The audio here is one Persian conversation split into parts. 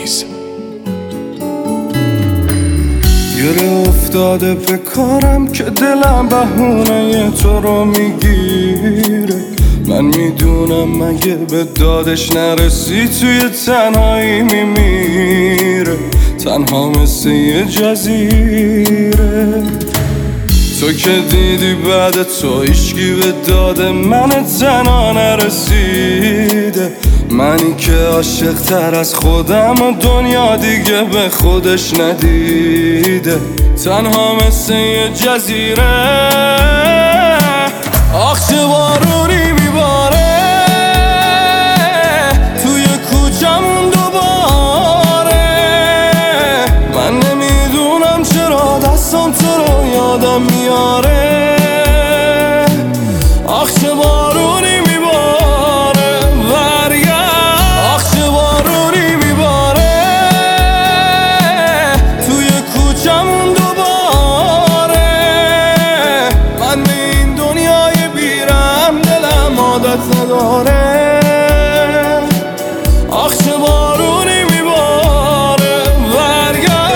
نیز. گره افتاده به کارم که دلم بهونه تو رو میگیره. من میدونم مگه به دادش نرسی توی تنهایی میمیره. تنها مثل یه جزیره. تو که دیدی بعد تو هیچکی به داد من تنها نرسیده. منی که عاشق تر از خودم و دنیا دیگه به خودش ندیده. تنها مثل یه جزیره. آخ چه بارونی میباره توی کوچمون دوباره. من نمیدونم چرا دستم تو رو یادم میاره. آخ چه بارونی میباره برگرد. آخ چه بارونی میباره توی کوچمون دوباره. من به این دنیای بیرم دلم عادت نداره. آخ چه بارونی میباره برگرد.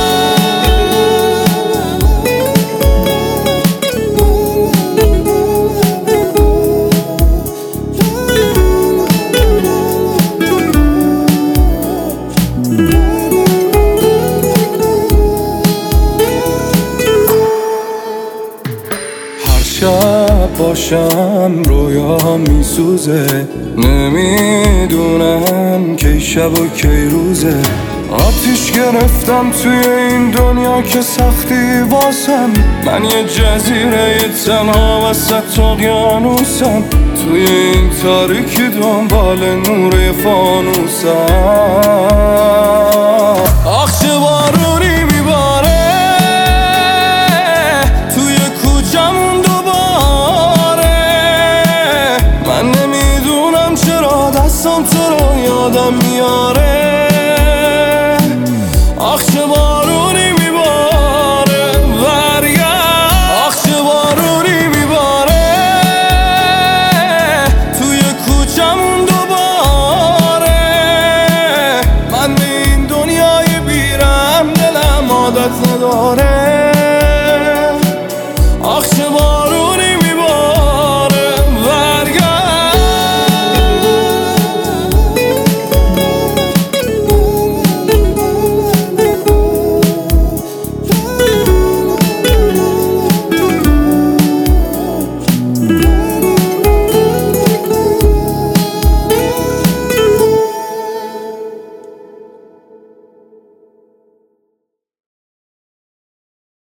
شب باشم رویا میسوزه. نمیدونم کی شب و کی روزه. آتیش گرفتم توی این دنیا که سختی واسم. من یه جزیره تنها وسط اقیانوسم. توی این تاریکی دنبال نور فانوسم. آخ چه بارونی میباره توی کوچمون دوباره. من نمیدونم چرا دستم تو رو یادم میاره.